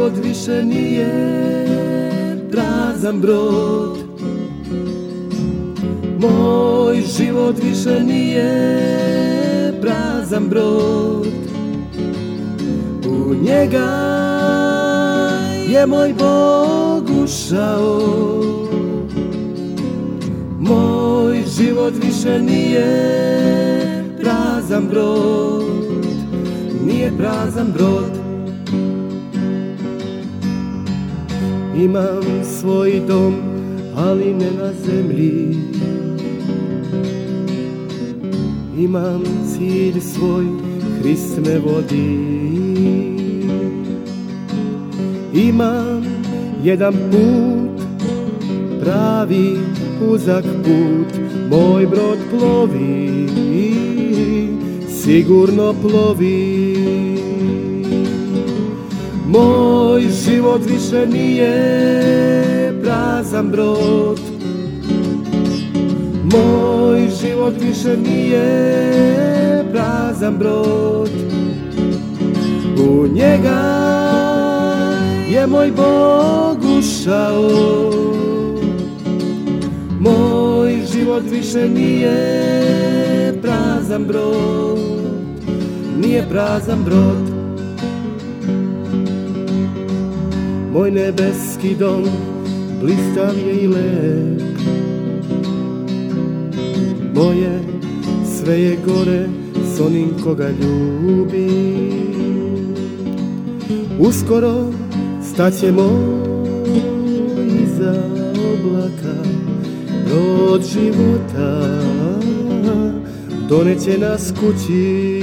život više nije prazan brod. Moj život više nije prazan brod. U njega je moj Bog ušao. Moj život više nije prazan brod. Nije prazan brod. Imam svoj dom, ali ne na zemlji. Imam cilj svoj, Hrist me vodi. Imam jedan put, pravi uzak put. Moj brod plovi, sigurno plovi. Moj život više nije prazan brod. Moj život više nije prazan brod. U njega je moj Bog ušao. Moj život više nije prazan brod. Nije prazan brod. Moj nebeski dom blistav je i lep. Moje sve je gore s onim koga ljubi. Uskoro staćemo iza oblaka. Brod života doneće nas kući.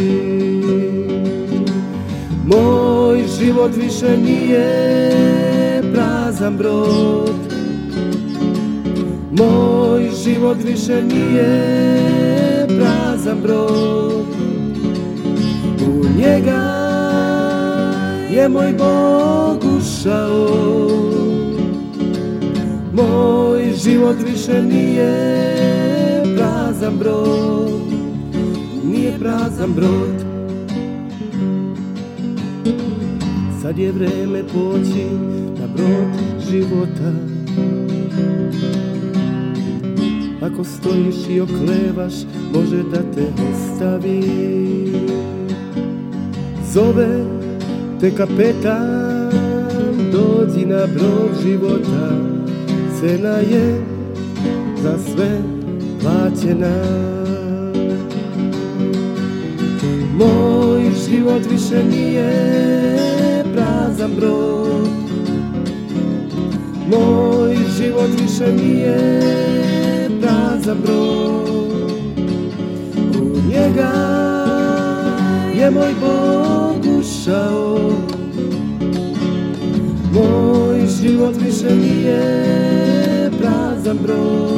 Moj život više nije prazan brod. Moj život više nije prazan brod. U njega je moj Bog ušao. Moj život više nije prazan brod. Nije prazan brod. Sad je vreme poći na brod života. Ako stojiš i oklevaš, može da te ostavi. Zove te kapetan, dođi na brod života. Cena je za sve plaćena. Moj život više nije prazan brod. Moj život više nije prazan brod. U njega je moj Bog ušao. Moj život više nije prazan brod.